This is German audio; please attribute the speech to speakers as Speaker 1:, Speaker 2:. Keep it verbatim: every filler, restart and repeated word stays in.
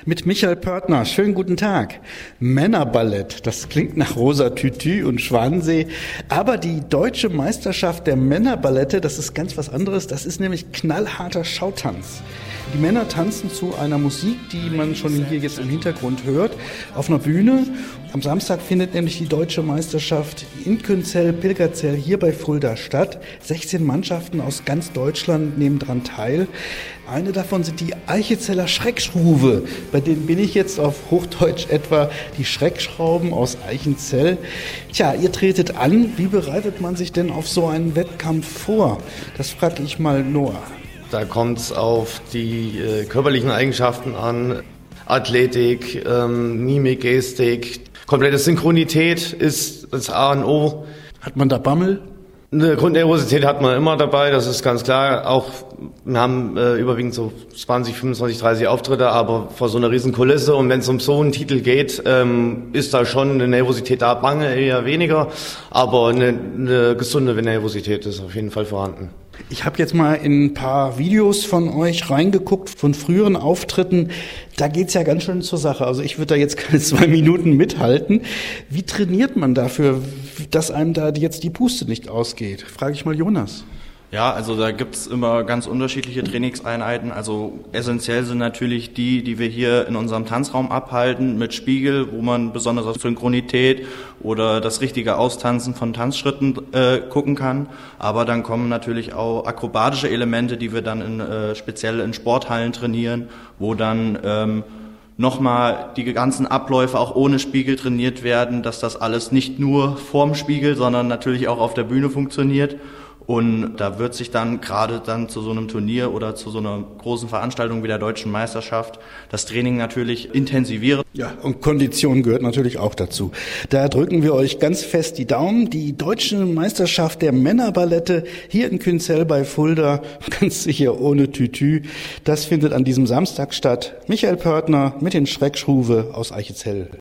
Speaker 1: Mit Michael Pörtner. Schönen guten Tag. Männerballett, das klingt nach Rosa Tütü und Schwanensee. Aber die deutsche Meisterschaft der Männerballette, das ist ganz was anderes. Das ist nämlich knallharter Schautanz. Die Männer tanzen zu einer Musik, die man schon hier jetzt im Hintergrund hört, auf einer Bühne. Am Samstag findet nämlich die deutsche Meisterschaft in Künzell, Pilgerzell hier bei Fulda statt. sechzehn Mannschaften aus ganz Deutschland nehmen daran teil. Eine davon sind die Eichezeller Schreckschruve. Bei denen bin ich jetzt auf Hochdeutsch etwa die Schreckschrauben aus Eichenzell. Tja, ihr tretet an. Wie bereitet man sich denn auf so einen Wettkampf vor? Das frage ich mal Noah.
Speaker 2: Da kommt es auf die äh, körperlichen Eigenschaften an, Athletik, ähm, Mimik, Gestik, komplette Synchronität ist das A und O.
Speaker 1: Hat man da Bammel?
Speaker 2: Eine Grundnervosität hat man immer dabei, das ist ganz klar. Auch wir haben äh, überwiegend so zwanzig, fünfundzwanzig, dreißig Auftritte, aber vor so einer riesen Kulisse und wenn es um so einen Titel geht, ähm, ist da schon eine Nervosität da, Bange eher weniger, aber eine, eine gesunde Nervosität ist auf jeden Fall vorhanden.
Speaker 1: Ich habe jetzt mal in ein paar Videos von euch reingeguckt, von früheren Auftritten. Da geht's ja ganz schön zur Sache. Also ich würde da jetzt keine zwei Minuten mithalten. Wie trainiert man dafür, dass einem da jetzt die Puste nicht ausgeht? Frage ich mal Jonas.
Speaker 3: Ja, also da gibt's immer ganz unterschiedliche Trainingseinheiten. Also essentiell sind natürlich die, die wir hier in unserem Tanzraum abhalten, mit Spiegel, wo man besonders auf Synchronität oder das richtige Austanzen von Tanzschritten äh, gucken kann. Aber dann kommen natürlich auch akrobatische Elemente, die wir dann in, äh, speziell in Sporthallen trainieren, wo dann ähm, nochmal die ganzen Abläufe auch ohne Spiegel trainiert werden, dass das alles nicht nur vorm Spiegel, sondern natürlich auch auf der Bühne funktioniert. Und da wird sich dann gerade dann zu so einem Turnier oder zu so einer großen Veranstaltung wie der Deutschen Meisterschaft das Training natürlich intensivieren.
Speaker 1: Ja, und Kondition gehört natürlich auch dazu. Da drücken wir euch ganz fest die Daumen. Die Deutsche Meisterschaft der Männerballette hier in Künzell bei Fulda, ganz sicher ohne Tütü, das findet an diesem Samstag statt. Michael Pörtner mit den Schreckschruve aus Eichenzell.